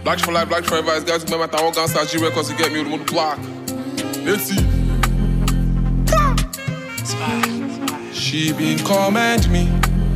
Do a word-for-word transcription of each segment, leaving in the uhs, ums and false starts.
Black for life, black forever. It's guys who remember that one gangster G records to get me with the block. Let's see. She been command me.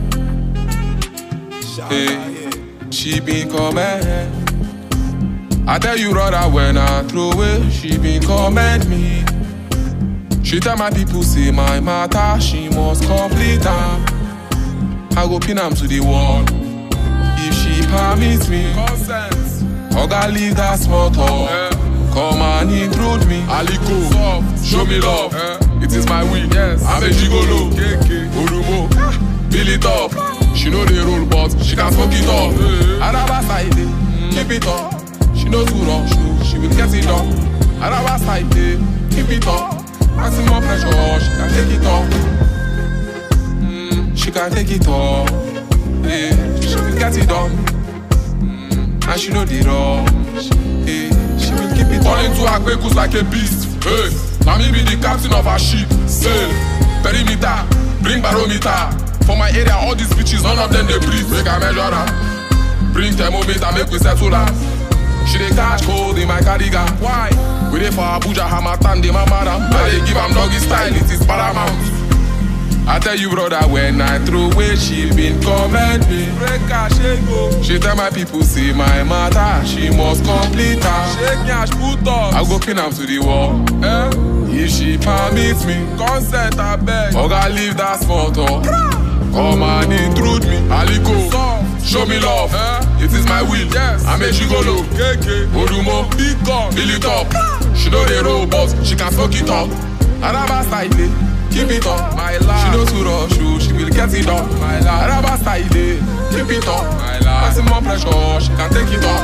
Hey, she been command. I tell you brother when I throw away, she been command me. She tell my people say my matter, she must complete them. I go pin them to the wall. If she permits me, consent. Oga leave that small talk. Eh. Come and intrude me. Aliko, soft, show me love. Eh. It is my will. Yes. I'm a gigolo. K K, Orumo, build it up. She know the rule, but she can smoke it up. Eh. Araba side, mm. keep it up. She knows who rush, she will get it done. Araba side, keep it up. Maximum pressure, she can take it up. Mm. She can take it up. Yeah. She will get it done. And she know the rush, hey, she will keep it on. Into her quick like a beast, hey. Now me be the captain of her ship, sail. Perimeter, bring barometer. For my area, all these bitches, none of them they breathe. Make a measure her. Bring thermometer, make we settle her. She dey catch cold in my cardigan. Why? We dey for Abuja, Hamatan, de Mamara. I dey give am doggy style, it is paramount. I tell you brother, when I throw away, she been command me. She tell my people, see my matter, she must complete her. I go pin her to the wall. Eh? If she permits me, consent I beg. Oga leave that small talk. Come and intrude me. Aliko, show me love. Eh? It is my will. Yes. I'm a gigolo. K K, Odumo, big gun, build it up. She know the robots, she can fuck it up. Araba side, keep it up, my life. She knows who rush you, she will get it up, my life. Araba style, keep it up, my life. Maximum pressure, she can take it up.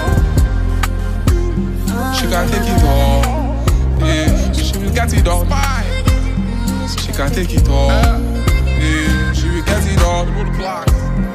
She can take it up, yeah. She will get it up. She can take it up, yeah. She will get it up.